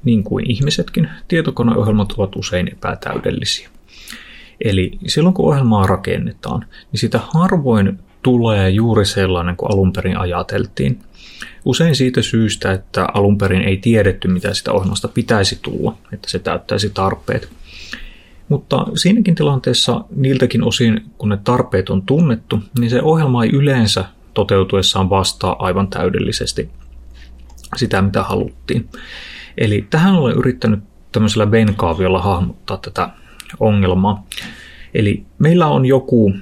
niin kuin ihmisetkin, tietokoneohjelmat ovat usein epätäydellisiä. Eli silloin kun ohjelmaa rakennetaan, niin sitä harvoin tulee juuri sellainen kuin alun perin ajateltiin. Usein siitä syystä, että alun perin ei tiedetty, mitä sitä ohjelmasta pitäisi tulla, että se täyttäisi tarpeet. Mutta siinäkin tilanteessa niiltäkin osin, kun ne tarpeet on tunnettu, niin se ohjelma ei yleensä toteutuessaan vastaa aivan täydellisesti sitä, mitä haluttiin. Eli tähän olen yrittänyt tämmöisellä Venn-kaaviolla hahmottaa tätä ongelmaa. Eli meillä on joku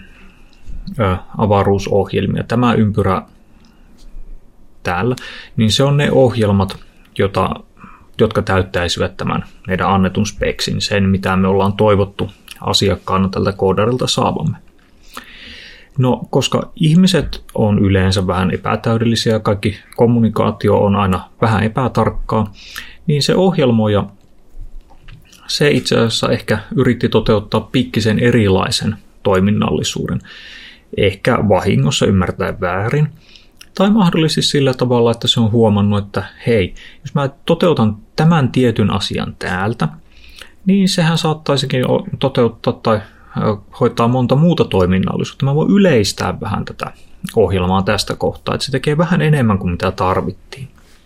avaruusohjelmia, tämä ympyrä täällä, niin se on ne ohjelmat, jotka täyttäisivät tämän meidän annetun speksin, sen mitä me ollaan toivottu asiakkaana tältä koodarilta saavamme. No, koska ihmiset on yleensä vähän epätäydellisiä, kaikki kommunikaatio on aina vähän epätarkkaa, niin se ohjelmoija, se itse asiassa ehkä yritti toteuttaa pikkisen erilaisen toiminnallisuuden. Ehkä vahingossa ymmärtää väärin, tai mahdollisesti sillä tavalla, että se on huomannut, että hei, jos mä toteutan tämän tietyn asian täältä, niin sehän saattaisikin toteuttaa tai hoitaa monta muuta toiminnallisuutta. Mä voin yleistää vähän tätä ohjelmaa tästä kohtaa, että se tekee vähän enemmän kuin mitä tarvittiin.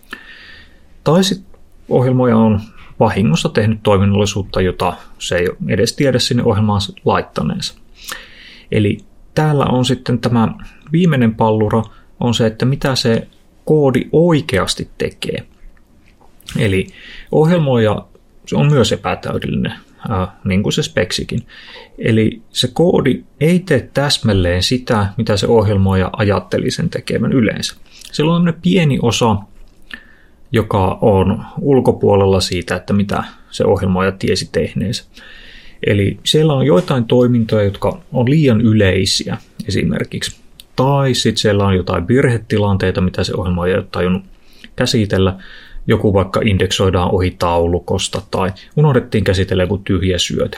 Tai sitten ohjelmoija on vahingossa tehnyt toiminnallisuutta, jota se ei edes tiedä sinne ohjelmaan laittaneensa. Eli täällä on sitten tämä viimeinen pallura, on se, että mitä se koodi oikeasti tekee. Eli ohjelmoija on myös epätäydellinen, niin kuin se speksikin. Eli se koodi ei tee täsmälleen sitä, mitä se ohjelmoija ajatteli sen tekevän yleensä. Siellä on pieni osa, joka on ulkopuolella siitä, että mitä se ohjelmoija tiesi tehneensä. Eli siellä on joitain toimintoja, jotka on liian yleisiä esimerkiksi. Tai sitten siellä on jotain virhetilanteita, mitä se ohjelmoija ei ole tajunnut käsitellä. Joku vaikka indeksoidaan ohi taulukosta tai unohdettiin käsitellä joku tyhjä syöte.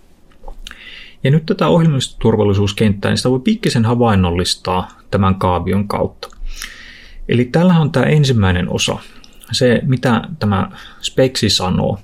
Ja nyt tätä ohjelmistoturvallisuuskenttää, niin sitä voi pikkisen havainnollistaa tämän kaavion kautta. Eli tällähän on tämä ensimmäinen osa, se mitä tämä speksi sanoo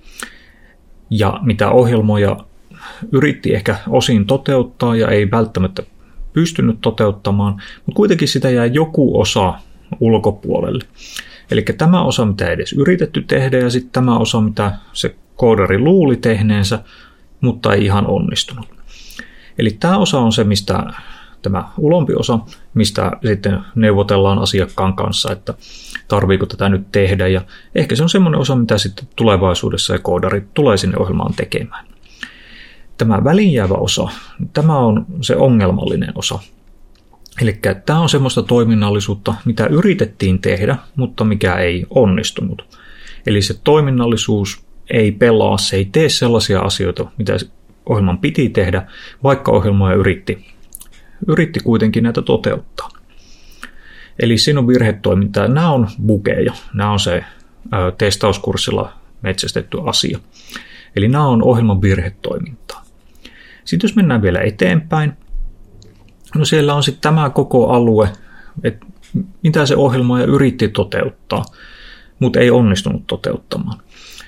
ja mitä ohjelmoija yritti ehkä osin toteuttaa ja ei välttämättä pystynyt toteuttamaan, mutta kuitenkin sitä jää joku osa ulkopuolelle. Eli tämä osa, mitä ei edes yritetty tehdä, ja sitten tämä osa, mitä se koodari luuli tehneensä, mutta ei ihan onnistunut. Eli tämä osa on se, mistä tämä ulompi osa, mistä sitten neuvotellaan asiakkaan kanssa, että tarviiko tätä nyt tehdä, ja ehkä se on semmoinen osa, mitä sitten tulevaisuudessa ja koodari tulee sinne ohjelmaan tekemään. Tämä väliinjäävä osa, tämä on se ongelmallinen osa. Eli tämä on semmoista toiminnallisuutta, mitä yritettiin tehdä, mutta mikä ei onnistunut. Eli se toiminnallisuus ei pelaa, se ei tee sellaisia asioita, mitä ohjelman piti tehdä, vaikka ohjelmoija yritti kuitenkin näitä toteuttaa. Eli siinä on virhetoimintaa. Nämä on bugeja. Nämä on se testauskurssilla metsästetty asia. Eli nämä on ohjelman virhetoimintaa. Sitten jos mennään vielä eteenpäin, no siellä on sitten tämä koko alue, että mitä se ohjelmoija yritti toteuttaa, mutta ei onnistunut toteuttamaan.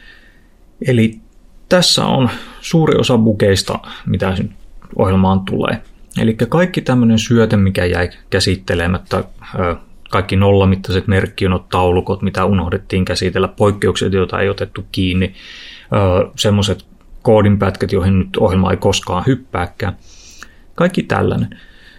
Eli tässä on suuri osa bugeista, mitä ohjelmaan tulee. Eli kaikki tämmöinen syöte, mikä jäi käsittelemättä, kaikki nollamittaiset merkkionot, taulukot, mitä unohdettiin käsitellä, poikkeukset, joita ei otettu kiinni, semmoiset koodinpätkät, joihin nyt ohjelma ei koskaan hyppääkään. Kaikki tällainen.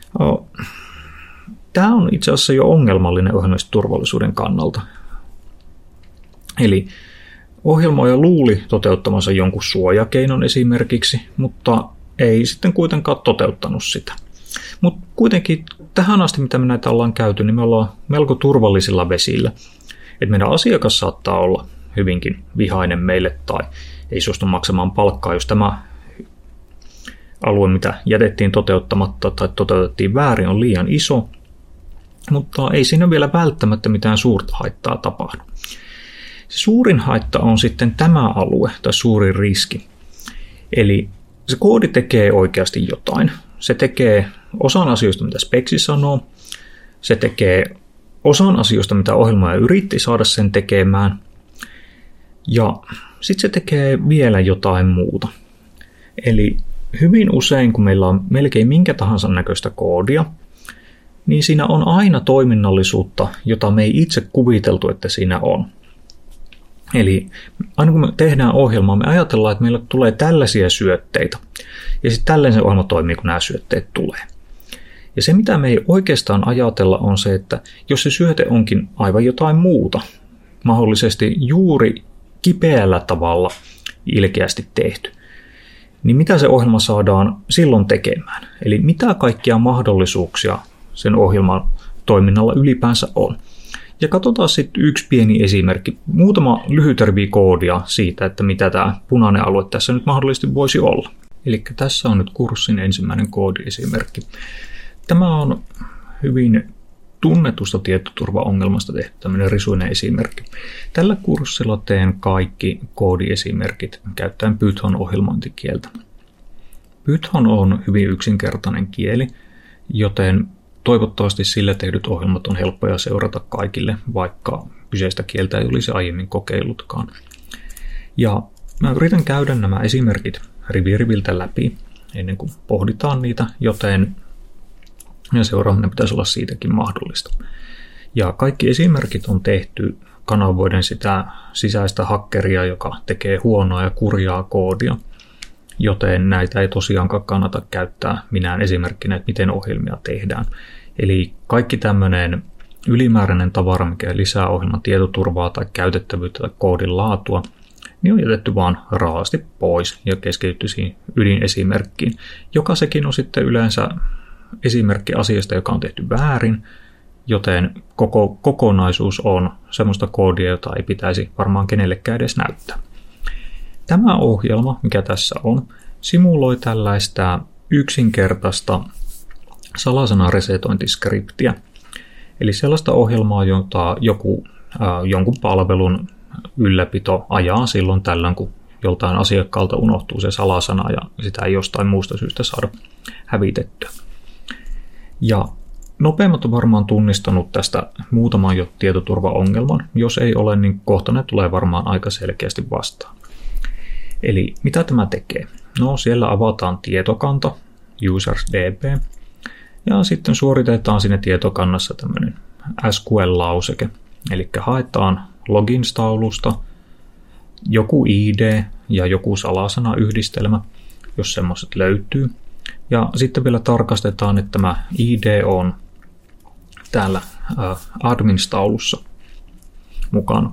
Tämä on itse asiassa jo ongelmallinen ohjelmistoturvallisuuden kannalta. Eli ohjelmoija luuli toteuttamansa jonkun suojakeinon esimerkiksi, mutta ei sitten kuitenkaan toteuttanut sitä. Mutta kuitenkin tähän asti, mitä me näitä ollaan käyty, niin me ollaan melko turvallisilla vesillä. Et meidän asiakas saattaa olla hyvinkin vihainen meille tai ei suostu maksamaan palkkaa, jos tämä alue, mitä jätettiin toteuttamatta tai toteutettiin väärin, on liian iso, mutta ei siinä vielä välttämättä mitään suurta haittaa tapahdu. Se suurin haitta on sitten tämä alue tai suurin riski. Eli se koodi tekee oikeasti jotain. Se tekee osan asioista, mitä speksi sanoo. Se tekee osan asioista, mitä ohjelmoija yritti saada sen tekemään. Ja sitten se tekee vielä jotain muuta. Eli hyvin usein, kun meillä on melkein minkä tahansa näköistä koodia, niin siinä on aina toiminnallisuutta, jota me ei itse kuviteltu, että siinä on. Eli aina kun me tehdään ohjelmaa, me ajatellaan, että meillä tulee tällaisia syötteitä. Ja sitten tällainen se ohjelma toimii, kun nämä syötteet tulee. Ja se, mitä me ei oikeastaan ajatella, on se, että jos se syöte onkin aivan jotain muuta, mahdollisesti juuri kipeällä tavalla ilkeästi tehty, niin mitä se ohjelma saadaan silloin tekemään? Eli mitä kaikkia mahdollisuuksia sen ohjelman toiminnalla ylipäänsä on? Ja katsotaan sitten yksi pieni esimerkki, muutama lyhyt rivi koodia siitä, että mitä tämä punainen alue tässä nyt mahdollisesti voisi olla. Eli tässä on nyt kurssin ensimmäinen koodiesimerkki. Tämä on hyvin tunnetusta tietoturvaongelmasta tehty tämmöinen risuinen esimerkki. Tällä kurssilla teen kaikki koodiesimerkit käyttäen Python-ohjelmointikieltä. Python on hyvin yksinkertainen kieli, joten toivottavasti sillä tehdyt ohjelmat on helppoja seurata kaikille, vaikka kyseistä kieltä ei olisi aiemmin kokeillutkaan. Ja mä yritän käydä nämä esimerkit riviltä läpi ennen kuin pohditaan niitä, joten ja seuraaminen pitäisi olla siitäkin mahdollista. Ja kaikki esimerkit on tehty kanavoiden sitä sisäistä hakkeria, joka tekee huonoa ja kurjaa koodia, joten näitä ei tosiaankaan kannata käyttää minään esimerkkinä, että miten ohjelmia tehdään. Eli kaikki tämmöinen ylimääräinen tavara, mikä lisää ohjelman tietoturvaa tai käytettävyyttä tai koodin laatua, niin on jätetty vaan raasti pois ja keskitytty siihen ydinesimerkkiin, joka sekin on sitten yleensä esimerkki asiasta, joka on tehty väärin, joten koko kokonaisuus on semmoista koodia, jota ei pitäisi varmaan kenellekään edes näyttää. Tämä ohjelma, mikä tässä on, simuloi tällaista yksinkertaista salasanaresetointiskriptiä. Eli sellaista ohjelmaa, jota jonkun palvelun ylläpito ajaa silloin tällöin, kun joltain asiakkaalta unohtuu se salasana ja sitä ei jostain muusta syystä saada hävitettyä. Ja nopeimmat on varmaan tunnistanut tästä muutaman jo tietoturvaongelman. Jos ei ole, niin kohta ne tulee varmaan aika selkeästi vastaan. Eli mitä tämä tekee? No, siellä avataan tietokanta, users.db, ja sitten suoritetaan sinne tietokannassa tämmöinen SQL-lauseke. Eli haetaan logins-taulusta joku ID ja joku salasanayhdistelmä, jos semmoiset löytyy. Ja sitten vielä tarkastetaan, että tämä ID on täällä admins-taulussa mukana.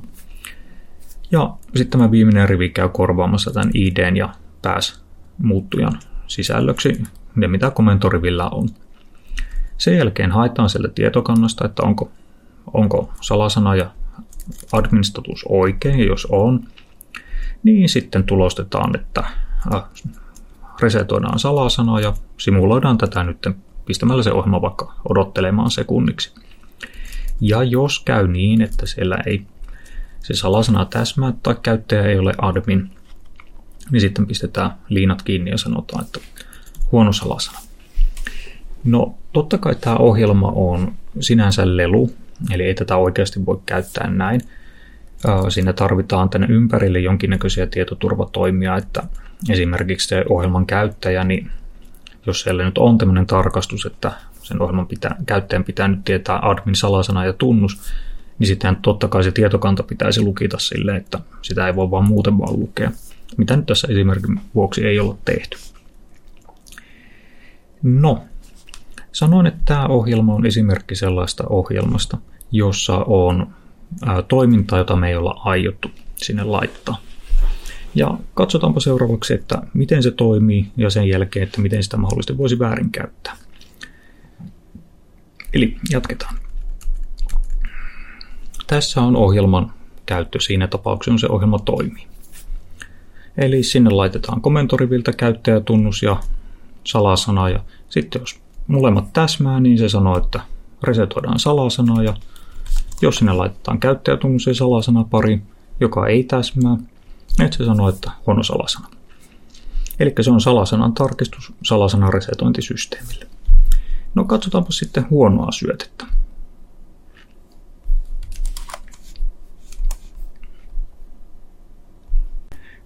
Ja sitten tämä viimeinen rivi käy korvaamassa tämän ID:n ja pass-muuttujan sisällöksi, ne mitä komentorivillä on. Sen jälkeen haetaan sieltä tietokannasta, että onko salasana ja admin-status oikein, ja jos on, niin sitten tulostetaan, että resetoidaan salasana ja simuloidaan tätä nyt pistämällä se ohjelma vaikka odottelemaan sekunniksi. Ja jos käy niin, että siellä ei se salasana täsmää tai käyttäjä ei ole admin, niin sitten pistetään liinat kiinni ja sanotaan, että huono salasana. No totta kai tämä ohjelma on sinänsä lelu, eli ei tätä oikeasti voi käyttää näin. Siinä tarvitaan tänne ympärille jonkinnäköisiä tietoturvatoimia, että esimerkiksi se ohjelman käyttäjä, niin jos siellä nyt on tämmöinen tarkastus, että sen ohjelman käyttäjän pitää nyt tietää admin salasana ja tunnus, niin sitten totta kai se tietokanta pitäisi lukita silleen, että sitä ei voi vaan muuten vaan lukea. Mitä nyt tässä esimerkin vuoksi ei ole tehty. No, sanoin, että tämä ohjelma on esimerkki sellaista ohjelmasta, jossa on toimintaa, jota me ei olla aiottu sinne laittaa. Ja katsotaanpa seuraavaksi, että miten se toimii ja sen jälkeen, että miten sitä mahdollisesti voisi väärinkäyttää. Eli jatketaan. Tässä on ohjelman käyttö siinä tapauksessa, kun se ohjelma toimii. Eli sinne laitetaan komentoriviltä käyttäjätunnus ja salasana, ja sitten jos molemmat täsmää, niin se sanoo, että resetoidaan salasana, ja jos sinne laitetaan käyttäjätunnus ja salasana pari, joka ei täsmää, niin se sanoo, että huono salasana. Eli se on salasanan tarkistus salasanan resetointisysteemille. No katsotaanpa sitten huonoa syötettä.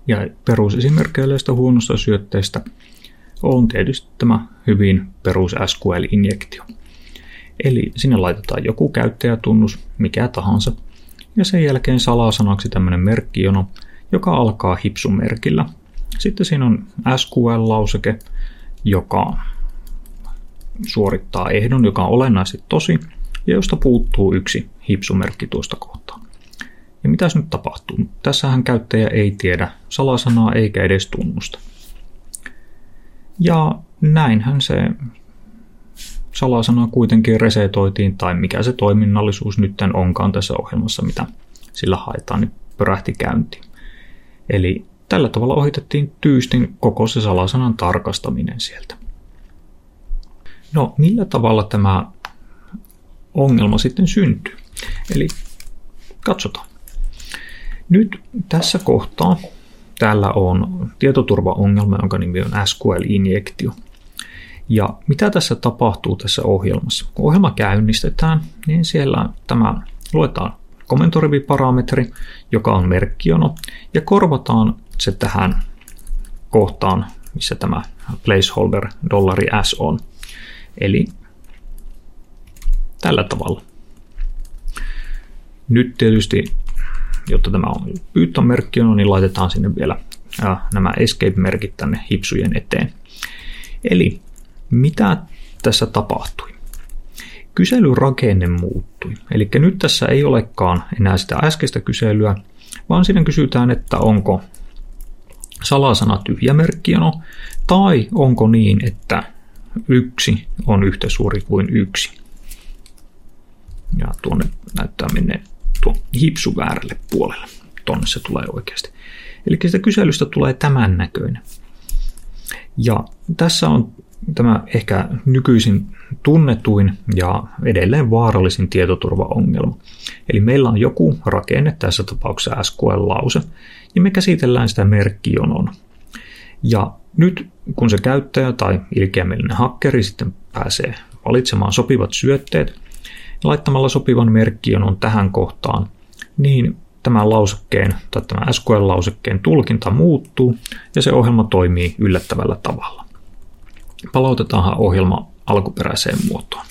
Ja perusesimerkkeillä huonosta syötteestä on tietysti tämä hyvin perus SQL-injektio. Eli sinne laitetaan joku käyttäjätunnus, mikä tahansa, ja sen jälkeen salasanaksi tämmöinen merkkijono, joka alkaa hipsumerkillä. Sitten siinä on SQL-lauseke, joka suorittaa ehdon, joka on olennaisesti tosi, ja josta puuttuu yksi hipsumerkki tuosta kohtaa. Ja mitäs nyt tapahtuu? Tässähän käyttäjä ei tiedä salasanaa eikä edes tunnusta. Ja näinhän se salasana kuitenkin resetoitiin, tai mikä se toiminnallisuus nyt onkaan tässä ohjelmassa, mitä sillä haetaan, niin pörähti käyntiin. Eli tällä tavalla ohitettiin tyystin koko se salasanan tarkastaminen sieltä. No, millä tavalla tämä ongelma sitten syntyy? Eli katsotaan. Nyt tässä kohtaa täällä on tietoturvaongelma, jonka nimi on SQL-injektio. Ja mitä tässä tapahtuu tässä ohjelmassa? Kun ohjelma käynnistetään, niin siellä tämä luetaan komentoriviparametri, joka on merkkijono, ja korvataan se tähän kohtaan, missä tämä placeholder $s on. Eli tällä tavalla. Nyt tietysti, jotta tämä on Python-merkkijono, niin laitetaan sinne vielä nämä escape-merkit tänne hipsujen eteen. Eli mitä tässä tapahtui? Kyselyrakenne muuttui. Eli nyt tässä ei olekaan enää sitä äskeistä kyselyä, vaan siinä kysytään, että onko salasana tyhjä merkkijono, tai onko niin, että 1 on yhtä suuri kuin 1. Ja tuonne näyttää menneen tuon hipsu väärälle puolelle. Tuonne se tulee oikeasti. Eli sitä kyselystä tulee tämän näköinen. Ja tässä on tämä ehkä nykyisin tunnetuin ja edelleen vaarallisin tietoturvaongelma. Eli meillä on joku rakenne, tässä tapauksessa SQL-lause, ja me käsitellään sitä merkkijonona. Ja nyt kun se käyttäjä tai ilkeämielinen hakkeri sitten pääsee valitsemaan sopivat syötteet, laittamalla sopivan merkkijonon tähän kohtaan, niin tämän lausekkeen tai tämän SQL-lausekkeen tulkinta muuttuu ja se ohjelma toimii yllättävällä tavalla. Palautetaanhan ohjelma alkuperäiseen muotoon.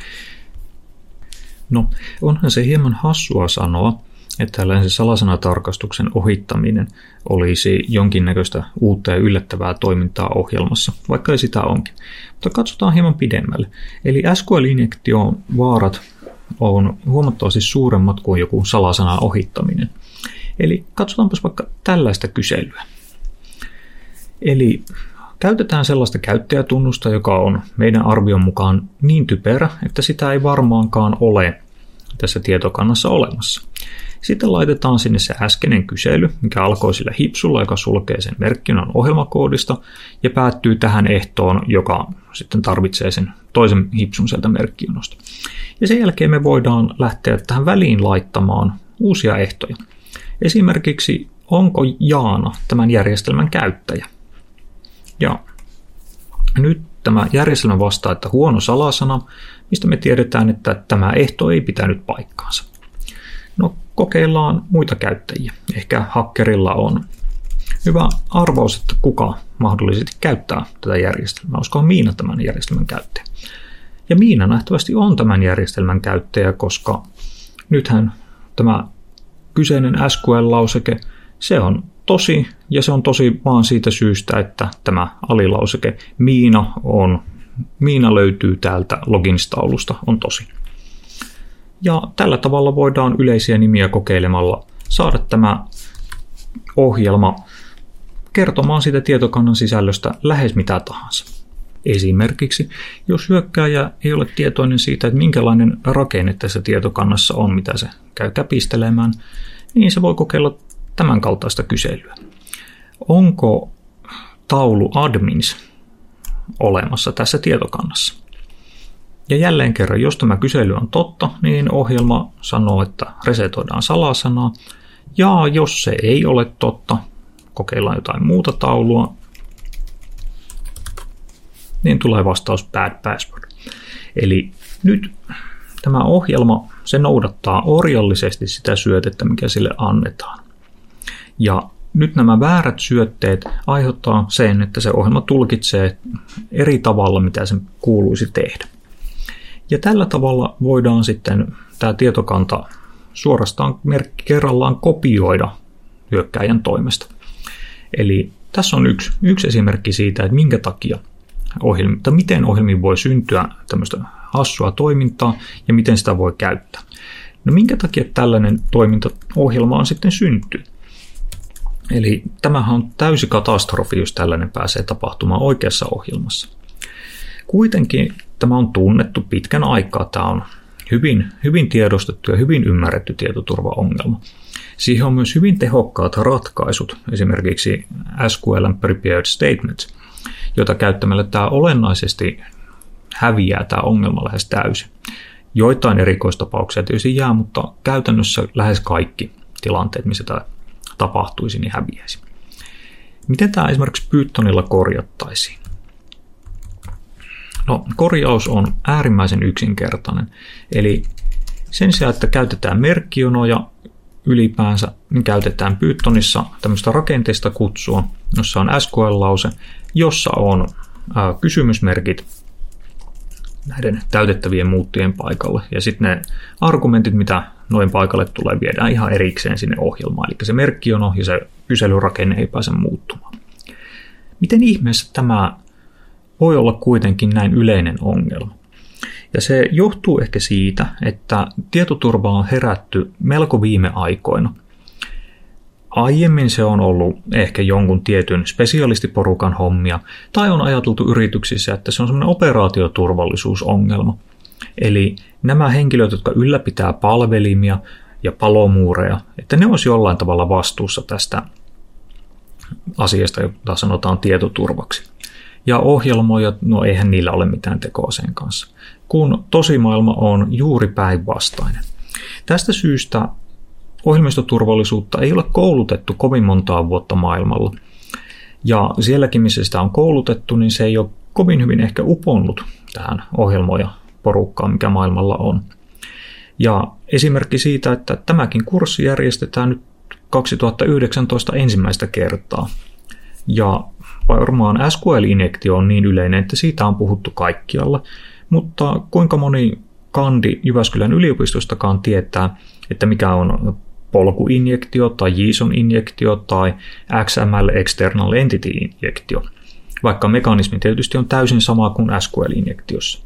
No, onhan se hieman hassua sanoa, että tällaisen salasanatarkastuksen ohittaminen olisi jonkinnäköistä uutta ja yllättävää toimintaa ohjelmassa, vaikka ei sitä onkin. Mutta katsotaan hieman pidemmälle. Eli SQL-injektion vaarat on huomattavasti suuremmat kuin joku salasanan ohittaminen. Eli katsotaanpas vaikka tällaista kyselyä. Eli käytetään sellaista käyttäjätunnusta, joka on meidän arvion mukaan niin typerä, että sitä ei varmaankaan ole tässä tietokannassa olemassa. Sitten laitetaan sinne se äskeinen kysely, mikä alkoi sillä hipsulla, joka sulkee sen merkkijonon ohjelmakoodista ja päättyy tähän ehtoon, joka sitten tarvitsee sen toisen hipsun sieltä merkkijonosta. Ja sen jälkeen me voidaan lähteä tähän väliin laittamaan uusia ehtoja. Esimerkiksi, onko Jaana tämän järjestelmän käyttäjä? Ja nyt tämä järjestelmä vastaa, että huono salasana, mistä me tiedetään, että tämä ehto ei pitänyt paikkaansa. No, kokeillaan muita käyttäjiä. Ehkä hakkerilla on hyvä arvaus, että kuka mahdollisesti käyttää tätä järjestelmää. Olisikohan Miina tämän järjestelmän käyttäjä? Ja Miina nähtävästi on tämän järjestelmän käyttäjä, koska nythän tämä kyseinen SQL-lauseke, se on tosi, ja se on tosi vaan siitä syystä, että tämä alilauseke Miina löytyy täältä logins-taulusta, on tosi. Ja tällä tavalla voidaan yleisiä nimiä kokeilemalla saada tämä ohjelma kertomaan siitä tietokannan sisällöstä lähes mitä tahansa. Esimerkiksi, jos hyökkääjä ei ole tietoinen siitä, että minkälainen rakenne tässä tietokannassa on, mitä se käy käpistelemään, niin se voi kokeilla tämän kaltaista kyselyä. Onko taulu admins olemassa tässä tietokannassa? Ja jälleen kerran, jos tämä kysely on totta, niin ohjelma sanoo, että resetoidaan salasanaa. Ja jos se ei ole totta, kokeillaan jotain muuta taulua, niin tulee vastaus bad password. Eli nyt tämä ohjelma, se noudattaa orjallisesti sitä syötettä, mikä sille annetaan. Ja nyt nämä väärät syötteet aiheuttaa sen, että se ohjelma tulkitsee eri tavalla, mitä sen kuuluisi tehdä. Ja tällä tavalla voidaan sitten tämä tietokanta suorastaan kerrallaan kopioida hyökkääjän toimesta. Eli tässä on yksi esimerkki siitä, että minkä takia miten ohjelmiin voi syntyä tämmöistä hassua toimintaa ja miten sitä voi käyttää. No minkä takia tällainen toimintaohjelma sitten syntyy? Eli tämähän on täysi katastrofi, jos tällainen pääsee tapahtumaan oikeassa ohjelmassa. Kuitenkin tämä on tunnettu pitkän aikaa. Tämä on hyvin tiedostettu ja hyvin ymmärretty tietoturvaongelma. Siihen on myös hyvin tehokkaat ratkaisut, esimerkiksi SQL:n Prepared Statements, jota käyttämällä tämä olennaisesti häviää tämä ongelma lähes täysin. Joitain erikoistapauksia tietysti jää, mutta käytännössä lähes kaikki tilanteet, missä tämä tapahtuisi, niin häviäisi. Miten tämä esimerkiksi Pythonilla korjattaisiin? No, korjaus on äärimmäisen yksinkertainen. Eli sen sijaan, että käytetään merkkijonoja ylipäänsä, niin käytetään Pythonissa tämmöistä rakenteista kutsua, jossa on SQL-lause, jossa on kysymysmerkit näiden täytettävien muuttujen paikalle. Ja sitten ne argumentit, mitä noin paikalle tulee, viedään ihan erikseen sinne ohjelmaan. Eli se merkkijono ja se kyselyrakenne ei pääse muuttumaan. Miten ihmeessä tämä voi olla kuitenkin näin yleinen ongelma? Ja se johtuu ehkä siitä, että tietoturva on herätty melko viime aikoina. Aiemmin se on ollut ehkä jonkun tietyn spesialistiporukan hommia, tai on ajateltu yrityksissä, että se on semmoinen operaatioturvallisuusongelma. Eli nämä henkilöt, jotka ylläpitää palvelimia ja palomuureja, että ne olisi jollain tavalla vastuussa tästä asiasta, jota sanotaan tietoturvaksi. Ja ohjelmoijat, no eihän niillä ole mitään tekoa sen kanssa, kun tosimaailma on juuri päinvastainen. Tästä syystä ohjelmistoturvallisuutta ei ole koulutettu kovin montaa vuotta maailmalla. Ja sielläkin, missä sitä on koulutettu, niin se ei ole kovin hyvin ehkä uponnut tähän ohjelmoijaporukkaan, mikä maailmalla on. Ja esimerkki siitä, että tämäkin kurssi järjestetään nyt 2019 ensimmäistä kertaa. Ja varmaan SQL-injektio on niin yleinen, että siitä on puhuttu kaikkialla, mutta kuinka moni kandi Jyväskylän yliopistostakaan tietää, että mikä on polkuinjektio tai JSON-injektio tai XML External Entity-injektio, vaikka mekanismi tietysti on täysin sama kuin SQL-injektiossa.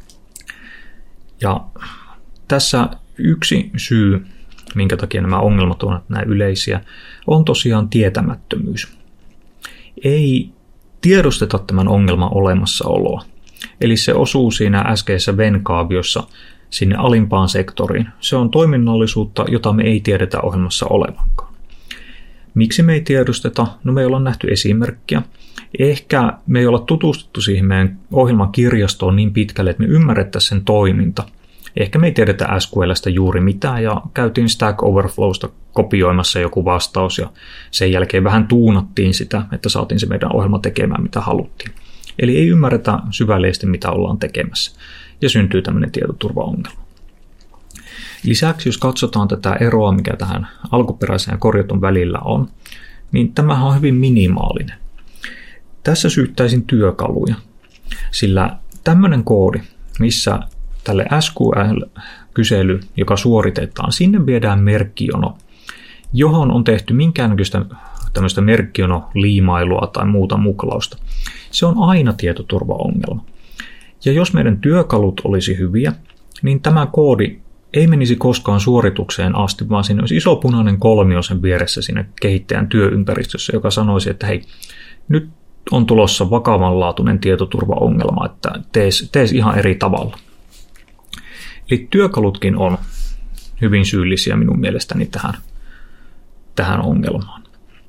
Ja tässä yksi syy, minkä takia nämä ongelmat ovat näin yleisiä, on tosiaan tietämättömyys. Ei tiedosteta tämän ongelman olemassaoloa. Eli se osuu siinä äskeisessä Venn-kaaviossa sinne alimpaan sektoriin. Se on toiminnallisuutta, jota me ei tiedetä ohjelmassa olevankaan. Miksi me ei tiedosteta? No me ei olla nähty esimerkkiä. Ehkä me ei olla tutustuttu siihen meidän ohjelman kirjastoon niin pitkälle, että me ymmärrettäisiin sen toiminta. Ehkä me ei tiedetä SQL:stä juuri mitään ja käytiin Stack Overflowsta kopioimassa joku vastaus ja sen jälkeen vähän tuunattiin sitä, että saatiin se meidän ohjelma tekemään mitä haluttiin. Eli ei ymmärretä syvällisesti mitä ollaan tekemässä ja syntyy tämmöinen tietoturvaongelma. Lisäksi jos katsotaan tätä eroa, mikä tähän alkuperäiseen ja korjatun välillä on, niin tämähän on hyvin minimaalinen. Tässä syyttäisin työkaluja, sillä tämmöinen koodi, missä tälle SQL-kysely, joka suoritetaan, sinne viedään merkkijono, johon on tehty minkäännäköistä tämmöistä merkkijono-liimailua tai muuta muklausta. Se on aina tietoturvaongelma. Ja jos meidän työkalut olisi hyviä, niin tämä koodi ei menisi koskaan suoritukseen asti, vaan siinä olisi iso punainen kolmio sen vieressä siinä kehittäjän työympäristössä, joka sanoisi, että hei, nyt on tulossa vakavanlaatuinen tietoturvaongelma, että tees ihan eri tavalla. Eli työkalutkin on hyvin syyllisiä minun mielestäni tähän ongelmaan.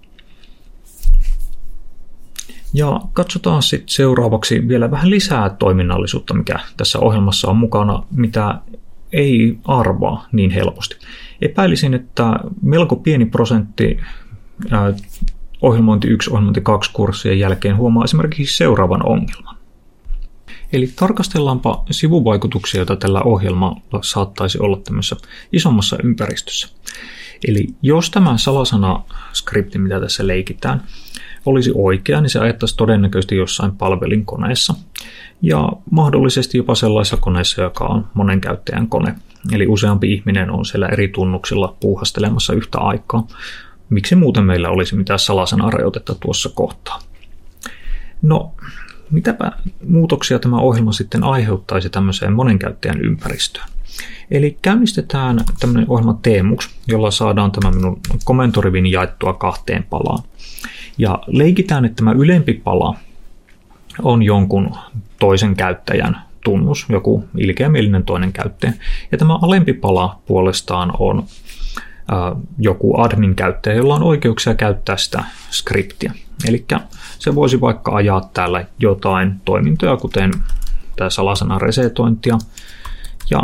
Ja katsotaan sitten seuraavaksi vielä vähän lisää toiminnallisuutta, mikä tässä ohjelmassa on mukana, mitä ei arvaa niin helposti. Epäilisin, että melko pieni prosentti ohjelmointi 1, ohjelmointi 2 kurssien jälkeen huomaa esimerkiksi seuraavan ongelman. Eli tarkastellaanpa sivuvaikutuksia, joita tällä ohjelmalla saattaisi olla tämmöisessä isommassa ympäristössä. Eli jos tämä salasana-skripti, mitä tässä leikitään, olisi oikea, niin se ajattaisi todennäköisesti jossain palvelinkoneessa ja mahdollisesti jopa sellaisessa koneessa, joka on monen käyttäjän kone. Eli useampi ihminen on siellä eri tunnuksilla puuhastelemassa yhtä aikaa. Miksi muuten meillä olisi mitään salasanarajoitetta tuossa kohtaa? No, mitäpä muutoksia tämä ohjelma sitten aiheuttaisi tämmöiseen monen käyttäjän ympäristöön? Eli käynnistetään tämmöinen ohjelma Teemux, jolla saadaan tämä minun komentorivin jaettua 2 palaan. Ja leikitään, että tämä ylempi pala on jonkun toisen käyttäjän tunnus, joku ilkeämielinen toinen käyttäjä. Ja tämä alempi pala puolestaan on joku admin-käyttäjä, jolla on oikeuksia käyttää sitä skriptiä. Eli se voisi vaikka ajaa täällä jotain toimintoja, kuten tämä salasanan resetointia, ja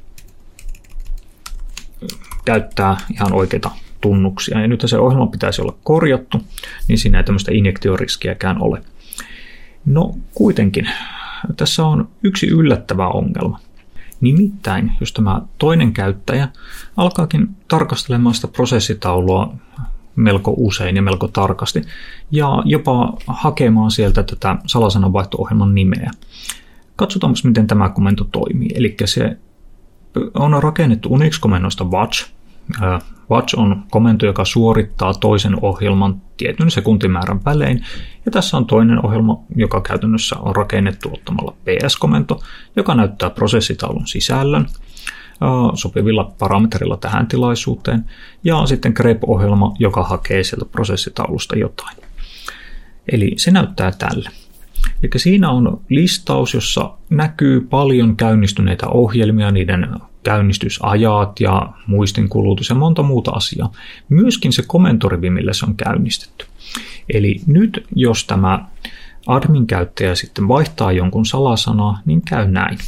käyttää ihan oikeita tunnuksia. Ja nyt se ohjelma pitäisi olla korjattu, niin siinä ei tämmöistä injektioriskiäkään ole. No kuitenkin, tässä on yksi yllättävä ongelma. Nimittäin, jos tämä toinen käyttäjä alkaakin tarkastelemaan sitä prosessitaulua melko usein ja melko tarkasti, ja jopa hakemaan sieltä tätä salasananvaihto-ohjelman nimeä. Katsotaan, miten tämä komento toimii. Eli se on rakennettu Unix-komennosta watch. Watch on komento, joka suorittaa toisen ohjelman tietyn sekuntimäärän välein. Ja tässä on toinen ohjelma, joka käytännössä on rakennettu ottamalla ps-komento, joka näyttää prosessitaulun sisällön sopivilla parametrilla tähän tilaisuuteen. Ja sitten grep-ohjelma, joka hakee sieltä prosessitaulusta jotain. Eli se näyttää tälle. Eli siinä on listaus, jossa näkyy paljon käynnistyneitä ohjelmia, niiden käynnistysajat ja muistinkulutus ja monta muuta asiaa. Myöskin se komentorivi, millä se on käynnistetty. Eli nyt, jos tämä admin-käyttäjä sitten vaihtaa jonkun salasanaa, niin käy näin.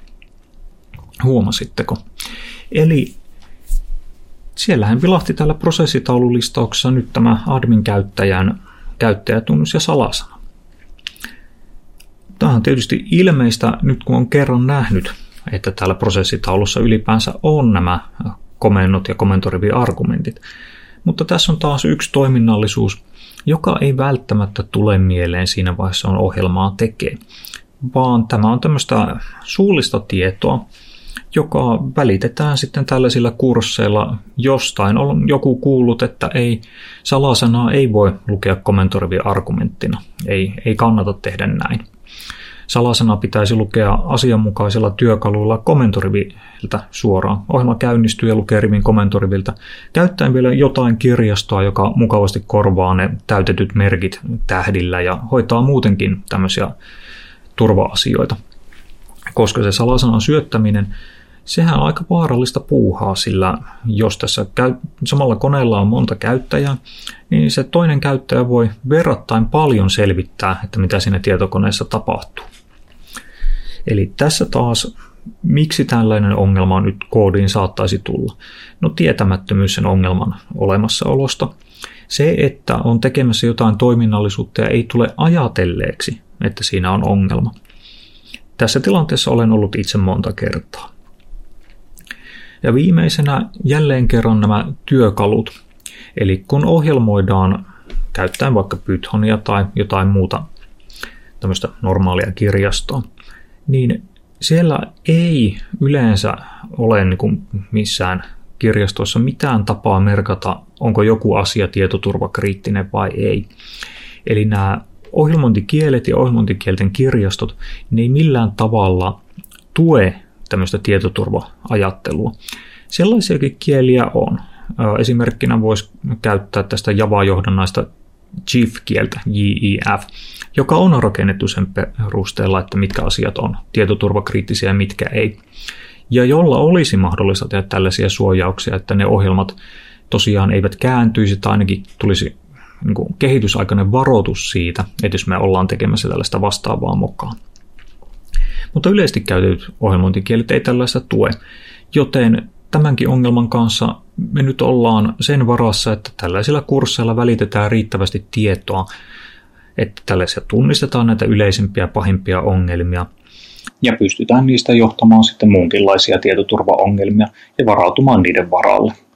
Huomasitteko? Eli siellähän vilahti täällä prosessitaululistauksessa nyt tämä admin-käyttäjän käyttäjätunnus ja salasana. Tämä on tietysti ilmeistä nyt, kun on kerran nähnyt, että täällä prosessitaulussa ylipäänsä on nämä komennot ja komentorivi-argumentit. Mutta tässä on taas yksi toiminnallisuus, joka ei välttämättä tule mieleen siinä vaiheessa, on ohjelmaa tekee, vaan tämä on tämmöistä suullista tietoa, joka välitetään sitten tällaisilla kursseilla. Jostain on joku kuullut, että salasanaa ei voi lukea komentorivi-argumenttina. Ei kannata tehdä näin. Salasana pitäisi lukea asianmukaisella työkaluilla komentoriviltä suoraan. Ohjelma käynnistyy ja lukee rivin komentoriviltä, käyttäen vielä jotain kirjastoa, joka mukavasti korvaa ne täytetyt merkit tähdillä ja hoitaa muutenkin tämmöisiä turva-asioita. Koska se salasanan syöttäminen, sehän on aika vaarallista puuhaa, sillä jos tässä samalla koneella on monta käyttäjää, niin se toinen käyttäjä voi verrattain paljon selvittää, että mitä siinä tietokoneessa tapahtuu. Eli tässä taas, miksi tällainen ongelma nyt koodiin saattaisi tulla? No tietämättömyys sen ongelman olemassaolosta. Se, että on tekemässä jotain toiminnallisuutta ja ei tule ajatelleeksi, että siinä on ongelma. Tässä tilanteessa olen ollut itse monta kertaa. Ja viimeisenä jälleen kerran nämä työkalut. Eli kun ohjelmoidaan käyttäen vaikka Pythonia tai jotain muuta tämmöistä normaalia kirjastoa, niin siellä ei yleensä ole niin kuin missään kirjastossa mitään tapaa merkata, onko joku asia tietoturvakriittinen vai ei. Eli nämä ohjelmointikielet ja ohjelmointikielten kirjastot, ne ei millään tavalla tue tämmöistä tietoturva-ajattelua. Sellaisiakin kieliä on. Esimerkkinä voisi käyttää tästä Java-johdannaista JIF-kieltä, JIF, joka on rakennettu sen perusteella, että mitkä asiat on tietoturvakriittisiä ja mitkä ei. Ja jolla olisi mahdollista tehdä tällaisia suojauksia, että ne ohjelmat tosiaan eivät kääntyisi tai ainakin tulisi niin kuin kehitysaikainen varoitus siitä, että jos me ollaan tekemässä tällaista vastaavaa mokaa. Mutta yleisesti käytetyt ohjelmointikielet ei tällaista tue, joten tämänkin ongelman kanssa me nyt ollaan sen varassa, että tällaisilla kursseilla välitetään riittävästi tietoa, että tällaisia tunnistetaan näitä yleisimpiä pahimpia ongelmia ja pystytään niistä johtamaan sitten muunkinlaisia tietoturvaongelmia ja varautumaan niiden varalle.